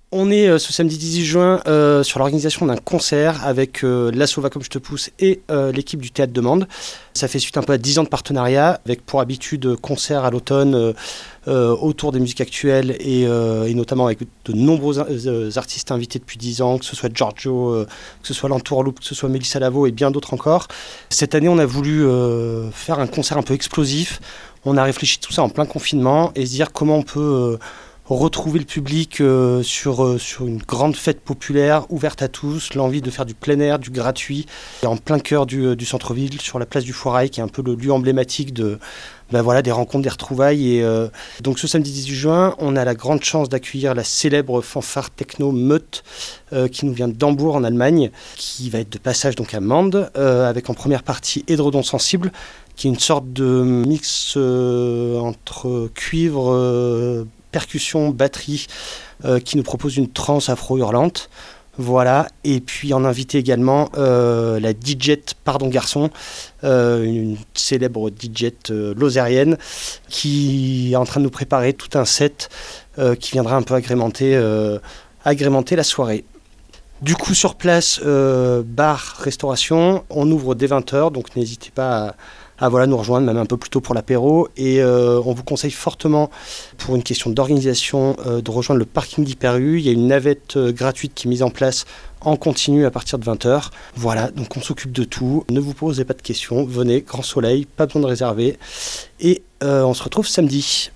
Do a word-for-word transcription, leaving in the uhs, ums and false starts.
On est euh, ce samedi dix-huit juin euh, sur l'organisation d'un concert avec euh, l'Asso Va Comme Je Te Pousse et euh, l'équipe du Théâtre de Mende. Ça fait suite un peu à dix ans de partenariat avec pour habitude euh, concerts à l'automne euh, euh, autour des musiques actuelles et, euh, et notamment avec de nombreux euh, artistes invités depuis dix ans, que ce soit Giorgio, euh, que ce soit l'Entourloupe, que ce soit Mélissa Lavo et bien d'autres encore. Cette année, on a voulu euh, faire un concert un peu explosif. On a réfléchi tout ça en plein confinement et se dire comment on peut... Euh, retrouver le public euh, sur, euh, sur une grande fête populaire ouverte à tous, l'envie de faire du plein air, du gratuit, et en plein cœur du, euh, du centre-ville, sur la place du Foirail, qui est un peu le lieu emblématique de, ben voilà, des rencontres, des retrouvailles. Et, euh, donc ce samedi dix-huit juin, on a la grande chance d'accueillir la célèbre fanfare techno Meute, euh, qui nous vient d'Hambourg en Allemagne, qui va être de passage donc à Mende, euh, avec en première partie Édredon Sensible, qui est une sorte de mix euh, entre cuivre, euh, percussion, batterie, euh, qui nous propose une trance afro-hurlante. Voilà, et puis en invité également euh, la D J Pardon Garçon, euh, une célèbre D J euh, lozérienne, qui est en train de nous préparer tout un set euh, qui viendra un peu agrémenter, euh, agrémenter la soirée. Du coup, sur place, euh, bar, restauration, on ouvre dès vingt heures, donc n'hésitez pas à, à voilà, nous rejoindre, même un peu plus tôt pour l'apéro. Et euh, on vous conseille fortement, pour une question d'organisation, euh, de rejoindre le parking d'Hyper-U. Il y a une navette euh, gratuite qui est mise en place en continu à partir de vingt heures. Voilà, donc on s'occupe de tout. Ne vous posez pas de questions, venez, grand soleil, pas besoin de réserver. Et euh, on se retrouve samedi.